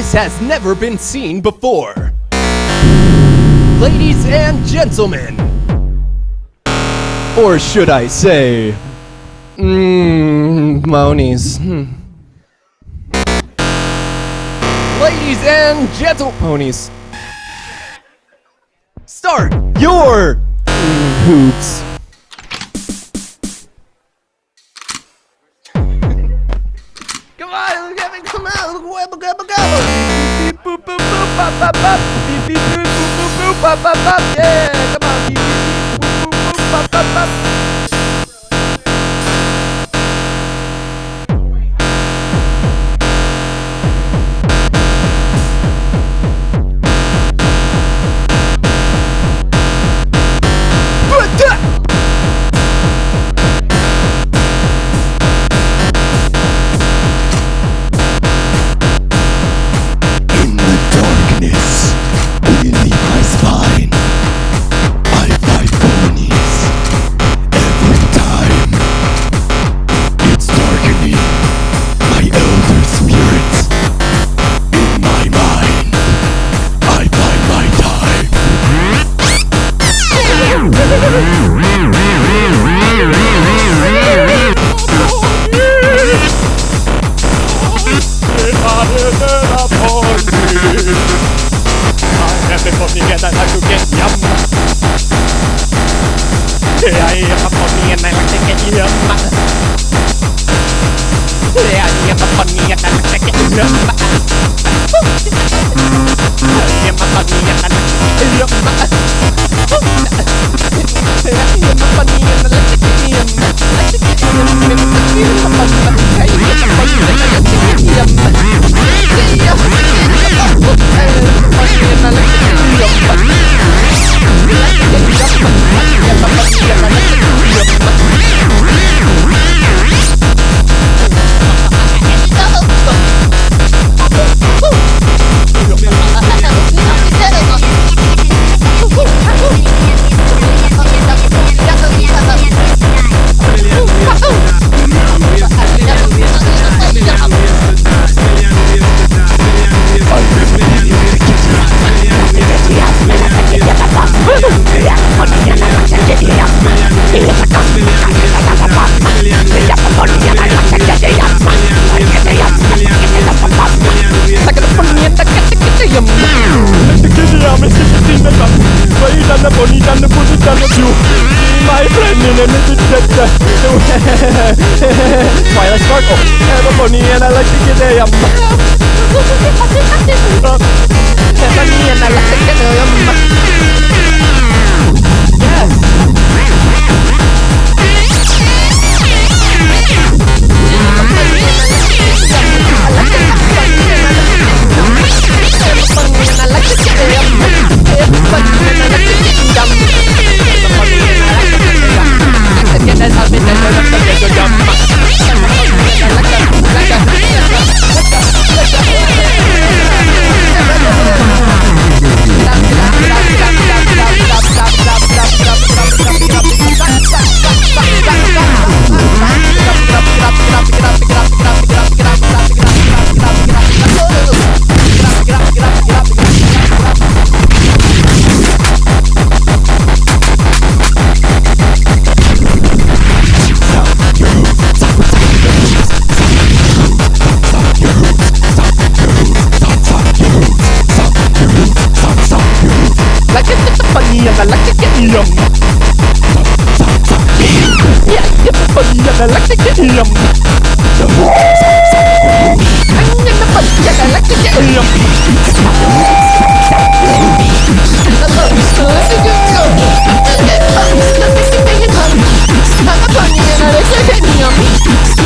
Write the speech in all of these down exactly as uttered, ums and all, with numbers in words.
This has never been seen before. Ladies and gentlemen, or should I say, mmm, Monies. Hmm. Ladies and gentle ponies, start your mm, hoops. Come on, Kevin, come on, go, go, go, go. Beep, boop, boop, boop, bop, bop, bop. Beep, beep, boop, boop, boop, boop, bop, bop, bop. Yeah, come on, beep, beep, beep, boop, boop, boop, bop, bop, bop. Twilight Sparkle, have a bunny and I like to get a yum. Have a bunny and I like to get a yum. Yes. I like to get yum. Yeah, get the bunny and I like to get yum. I'm in the bunny and I like to get yum. I love you so much, you know. I'm a bunny and I like to get yum.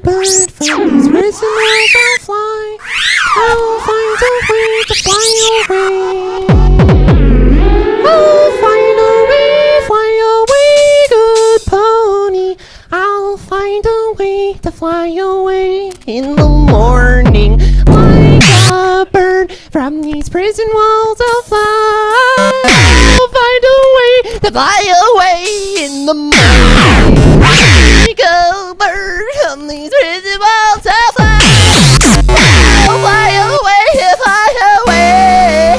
bird from these prison walls, I'll fly. I'll find a way to fly away. I'll find a way, fly away, good pony. I'll find a way to fly away in the morning. Like a bird from these prison walls, I'll fly. I'll find a way to fly away in the morning. Like a bird from these prison walls, I'll fly. I'll fly away, fly away.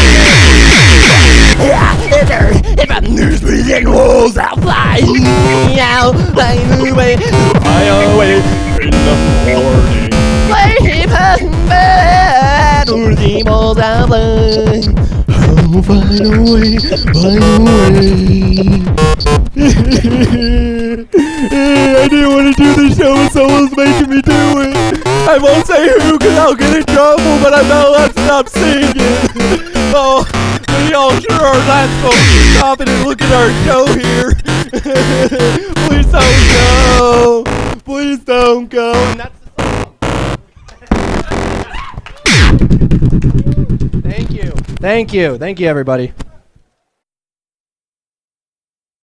From these prison walls, I'll fly. I'll fly away, fly away in the morning. Fly bad, the walls, I'll fly. I'll fly away, fly away. I didn't want to do the show and someone's making me do it. I won't say who because I'll get in trouble, but I'm not allowed to stop singing. Oh, we all sure are not supposed to stop it and look at our show here. Please don't go. Please don't go. And that's the song. Thank you. Thank you. Thank you, everybody.